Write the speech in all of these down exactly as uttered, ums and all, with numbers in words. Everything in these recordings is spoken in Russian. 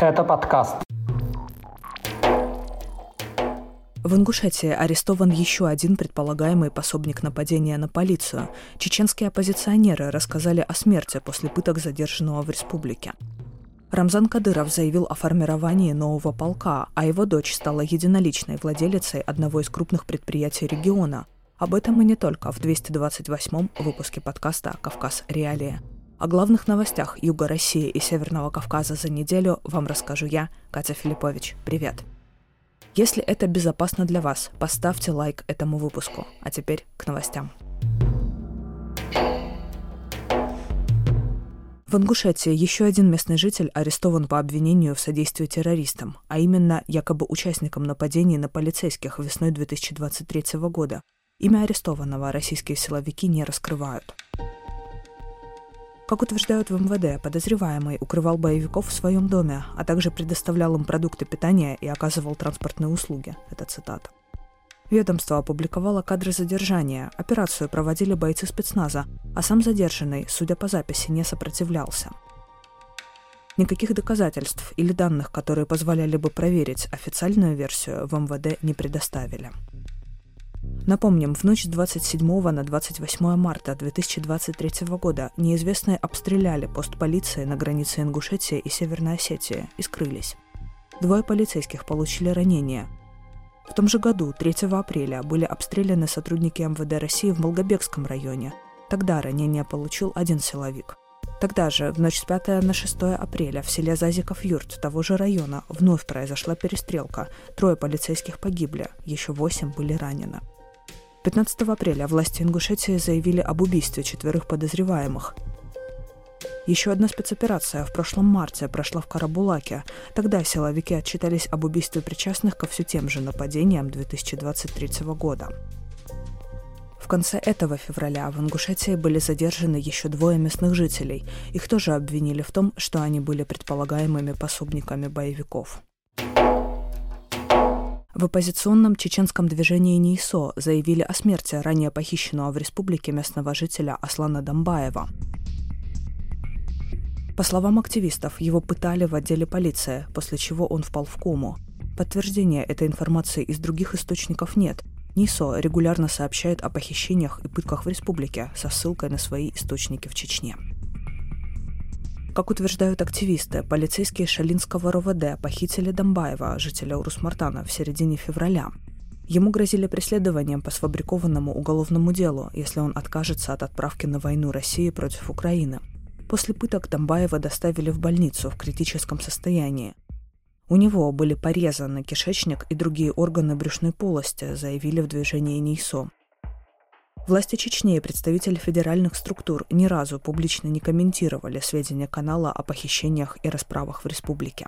Это подкаст. В Ингушетии арестован еще один предполагаемый пособник нападения на полицию. Чеченские оппозиционеры рассказали о смерти после пыток задержанного в республике. Рамзан Кадыров заявил о формировании нового полка, а его дочь стала единоличной владелицей одного из крупных предприятий региона. Об этом и не только в двести двадцать восьмом выпуске подкаста «Кавказ. Реалии». О главных новостях Юга России и Северного Кавказа за неделю вам расскажу я, Катя Филиппович. Привет! Если это безопасно для вас, поставьте лайк этому выпуску. А теперь к новостям. В Ингушетии еще один местный житель арестован по обвинению в содействии террористам, а именно якобы участником нападений на полицейских весной две тысячи двадцать третьего года. Имя арестованного российские силовики не раскрывают. Как утверждают в эм вэ дэ, подозреваемый укрывал боевиков в своем доме, а также предоставлял им продукты питания и оказывал транспортные услуги. Это цитата. Ведомство опубликовало кадры задержания. Операцию проводили бойцы спецназа, а сам задержанный, судя по записи, не сопротивлялся. Никаких доказательств или данных, которые позволяли бы проверить официальную версию, в эм вэ дэ не предоставили. Напомним, в ночь с двадцать седьмого на двадцать восьмое марта две тысячи двадцать третьего года неизвестные обстреляли пост полиции на границе Ингушетии и Северной Осетии и скрылись. Двое полицейских получили ранения. В том же году, третьего апреля, были обстреляны сотрудники эм вэ дэ России в Малгобекском районе. Тогда ранение получил один силовик. Тогда же, в ночь с пятого на шестое апреля, в селе Зазиков-Юрт того же района вновь произошла перестрелка. Трое полицейских погибли, еще восемь были ранены. пятнадцатого апреля власти Ингушетии заявили об убийстве четверых подозреваемых. Еще одна спецоперация в прошлом марте прошла в Карабулаке. Тогда силовики отчитались об убийстве причастных ко все тем же нападениям две тысячи двадцать третьего года. В конце этого февраля в Ингушетии были задержаны еще двое местных жителей. Их тоже обвинили в том, что они были предполагаемыми пособниками боевиков. В оппозиционном чеченском движении НИИСО заявили о смерти ранее похищенного в республике местного жителя Аслана Дамбаева. По словам активистов, его пытали в отделе полиции, после чего он впал в кому. Подтверждения этой информации из других источников нет. НИИСО регулярно сообщает о похищениях и пытках в республике со ссылкой на свои источники в Чечне. Как утверждают активисты, полицейские Шалинского эр о вэ дэ похитили Дамбаева, жителя Урус-Мартана, в середине февраля. Ему грозили преследованием по сфабрикованному уголовному делу, если он откажется от отправки на войну России против Украины. После пыток Дамбаева доставили в больницу в критическом состоянии. У него были порезаны кишечник и другие органы брюшной полости, заявили в движении НИИСО. Власти Чечни и представители федеральных структур ни разу публично не комментировали сведения канала о похищениях и расправах в республике.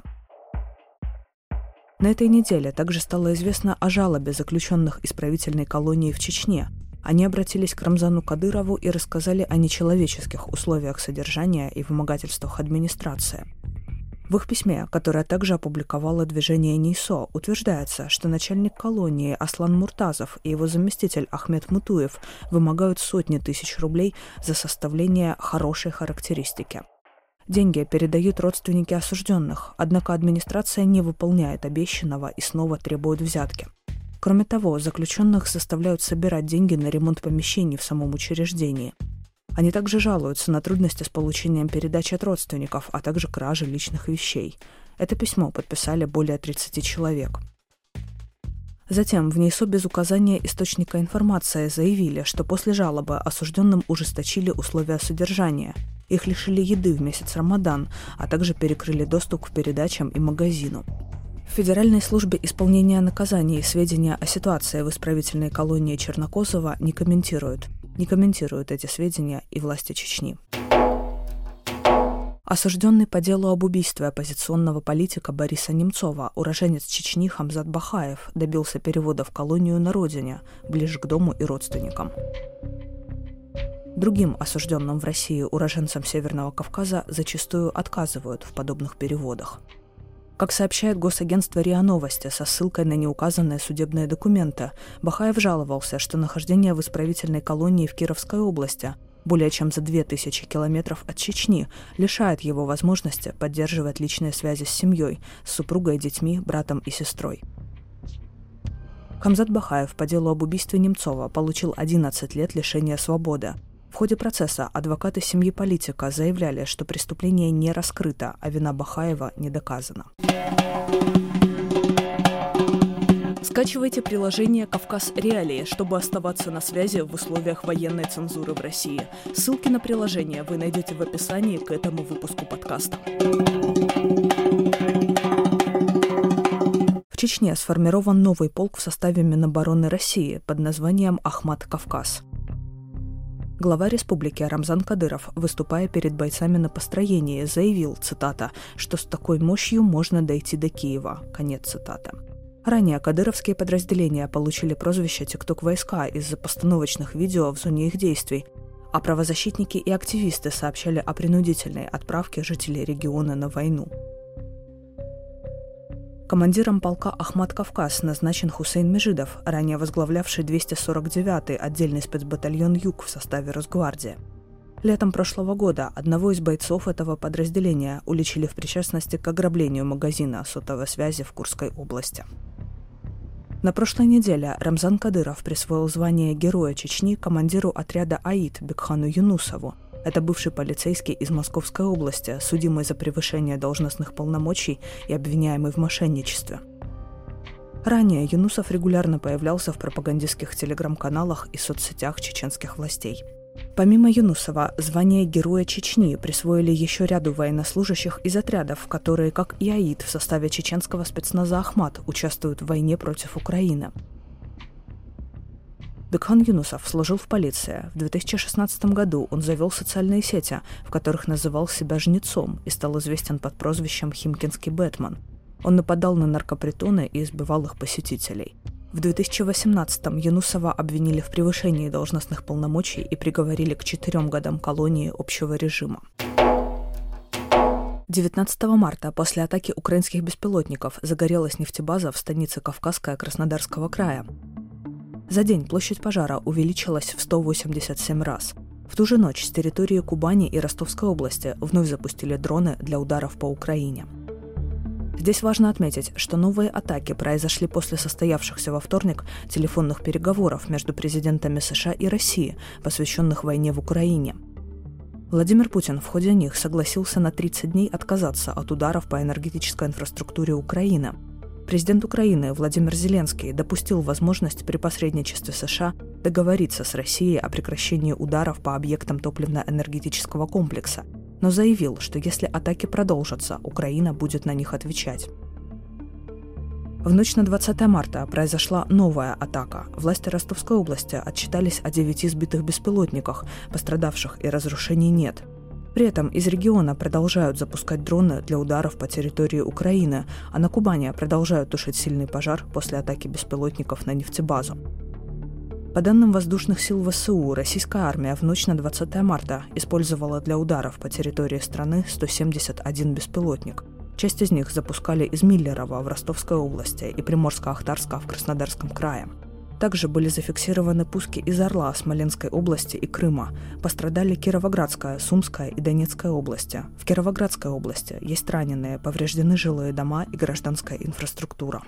На этой неделе также стало известно о жалобе заключенных исправительной колонии в Чечне. Они обратились к Рамзану Кадырову и рассказали о нечеловеческих условиях содержания и вымогательствах администрации. В их письме, которое также опубликовало движение НИИСО, утверждается, что начальник колонии Аслан Муртазов и его заместитель Ахмед Мутуев вымогают сотни тысяч рублей за составление хорошей характеристики. Деньги передают родственники осужденных, однако администрация не выполняет обещанного и снова требует взятки. Кроме того, заключенных заставляют собирать деньги на ремонт помещений в самом учреждении. Они также жалуются на трудности с получением передач от родственников, а также кражи личных вещей. Это письмо подписали более тридцати человек. Затем в НИИСО без указания источника информации заявили, что после жалобы осужденным ужесточили условия содержания. Их лишили еды в месяц Рамадан, а также перекрыли доступ к передачам и магазину. В Федеральной службе исполнения наказаний сведения о ситуации в исправительной колонии Чернокосова не комментируют. Не комментируют эти сведения и власти Чечни. Осужденный по делу об убийстве оппозиционного политика Бориса Немцова, уроженец Чечни Хамзат Бахаев, добился перевода в колонию на родине, ближе к дому и родственникам. Другим осужденным в России уроженцам Северного Кавказа зачастую отказывают в подобных переводах. Как сообщает госагентство РИА Новости со ссылкой на неуказанные судебные документы, Бахаев жаловался, что нахождение в исправительной колонии в Кировской области более чем за две тысячи километров от Чечни, лишает его возможности поддерживать личные связи с семьей, с супругой, детьми, братом и сестрой. Хамзат Бахаев по делу об убийстве Немцова получил одиннадцать лет лишения свободы. В ходе процесса адвокаты семьи политика заявляли, что преступление не раскрыто, а вина Бахаева не доказана. Скачивайте приложение «Кавказ Реалии», чтобы оставаться на связи в условиях военной цензуры в России. Ссылки на приложение вы найдете в описании к этому выпуску подкаста. В Чечне сформирован новый полк в составе Минобороны России под названием «Ахмат Кавказ». Глава республики Рамзан Кадыров, выступая перед бойцами на построении, заявил, цитата, что с такой мощью можно дойти до Киева. Конец цитаты. Ранее кадыровские подразделения получили прозвище «Тикток-войска» из-за постановочных видео в зоне их действий, а правозащитники и активисты сообщали о принудительной отправке жителей региона на войну. Командиром полка «Ахмат Кавказ» назначен Хусейн Межидов, ранее возглавлявший двести сорок девятый отдельный спецбатальон «Юг» в составе Росгвардии. Летом прошлого года одного из бойцов этого подразделения уличили в причастности к ограблению магазина сотовой связи в Курской области. На прошлой неделе Рамзан Кадыров присвоил звание Героя Чечни командиру отряда АИД Бекхану Юнусову. Это бывший полицейский из Московской области, судимый за превышение должностных полномочий и обвиняемый в мошенничестве. Ранее Юнусов регулярно появлялся в пропагандистских телеграм-каналах и соцсетях чеченских властей. Помимо Юнусова, звание Героя Чечни присвоили еще ряду военнослужащих из отрядов, которые, как и АИД, в составе чеченского спецназа «Ахмат» участвуют в войне против Украины. Бекхан Юнусов служил в полиции. В две тысячи шестнадцатом году он завел социальные сети, в которых называл себя жнецом и стал известен под прозвищем «Химкинский Бэтмен». Он нападал на наркопритоны и избивал их посетителей. В две тысячи восемнадцатом Юнусова обвинили в превышении должностных полномочий и приговорили к четырем годам колонии общего режима. девятнадцатого марта после атаки украинских беспилотников загорелась нефтебаза в станице Кавказская Краснодарского края. За день площадь пожара увеличилась в сто восемьдесят семь раз. В ту же ночь с территории Кубани и Ростовской области вновь запустили дроны для ударов по Украине. Здесь важно отметить, что новые атаки произошли после состоявшихся во вторник телефонных переговоров между президентами США и России, посвященных войне в Украине. Владимир Путин в ходе них согласился на тридцать дней отказаться от ударов по энергетической инфраструктуре Украины. Президент Украины Владимир Зеленский допустил возможность при посредничестве США договориться с Россией о прекращении ударов по объектам топливно-энергетического комплекса, но заявил, что если атаки продолжатся, Украина будет на них отвечать. В ночь на двадцатое марта произошла новая атака. Власти Ростовской области отчитались о девяти сбитых беспилотниках, пострадавших и разрушений нет. При этом из региона продолжают запускать дроны для ударов по территории Украины, а на Кубани продолжают тушить сильный пожар после атаки беспилотников на нефтебазу. По данным воздушных сил ВСУ, российская армия в ночь на двадцатое марта использовала для ударов по территории страны сто семьдесят один беспилотник. Часть из них запускали из Миллерово в Ростовской области и Приморско-Ахтарска в Краснодарском крае. Также были зафиксированы пуски из Орла, Смоленской области и Крыма. Пострадали Кировоградская, Сумская и Донецкая области. В Кировоградской области есть раненые, повреждены жилые дома и гражданская инфраструктура.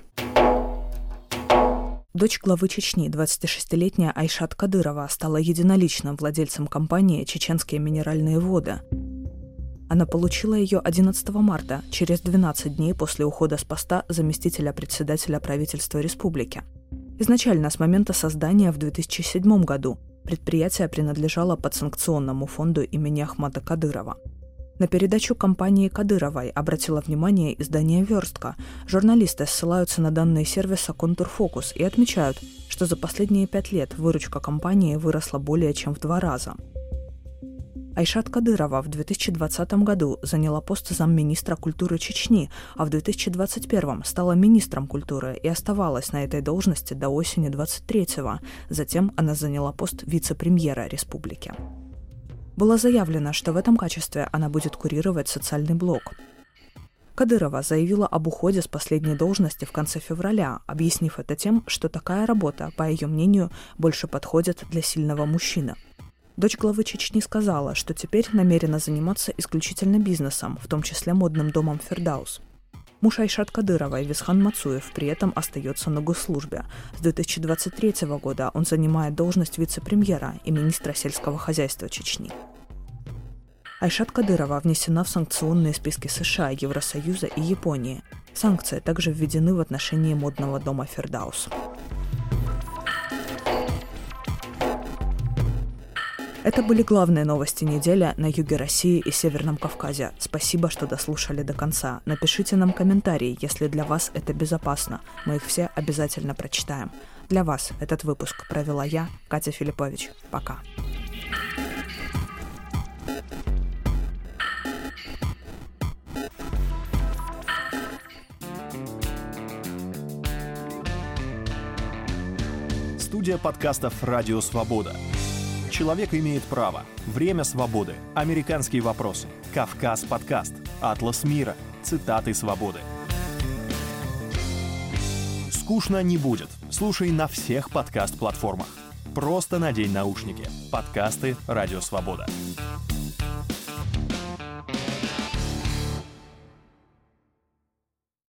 Дочь главы Чечни, двадцатишестилетняя Айшат Кадырова, стала единоличным владельцем компании «Чеченские минеральные воды». Она получила ее одиннадцатого марта, через двенадцать дней после ухода с поста заместителя председателя правительства республики. Изначально, с момента создания в две тысячи седьмом году, предприятие принадлежало подсанкционному фонду имени Ахмата Кадырова. На передачу компании Кадыровой обратило внимание издание «Верстка». Журналисты ссылаются на данные сервиса «Контурфокус» и отмечают, что за последние пять лет выручка компании выросла более чем в два раза. Айшат Кадырова в две тысячи двадцатом году заняла пост замминистра культуры Чечни, а в две тысячи двадцать первом стала министром культуры и оставалась на этой должности до осени двадцать третьего. Затем она заняла пост вице-премьера республики. Было заявлено, что в этом качестве она будет курировать социальный блок. Кадырова заявила об уходе с последней должности в конце февраля, объяснив это тем, что такая работа, по ее мнению, больше подходит для сильного мужчины. Дочь главы Чечни сказала, что теперь намерена заниматься исключительно бизнесом, в том числе модным домом «Фердаус». Муж Айшат Кадыровой, Висхан Мацуев, при этом остается на госслужбе. С две тысячи двадцать третьего года он занимает должность вице-премьера и министра сельского хозяйства Чечни. Айшат Кадырова внесена в санкционные списки США, Евросоюза и Японии. Санкции также введены в отношении модного дома «Фердаус». Это были главные новости недели на юге России и Северном Кавказе. Спасибо, что дослушали до конца. Напишите нам комментарии, если для вас это безопасно. Мы их все обязательно прочитаем. Для вас этот выпуск провела я, Катя Филиппович. Пока. Студия подкастов «Радио Свобода». Человек имеет право. Время свободы. Американские вопросы. Кавказ подкаст. Атлас мира. Цитаты свободы. Скучно не будет. Слушай на всех подкаст-платформах. Просто надень наушники. Подкасты «Радио Свобода».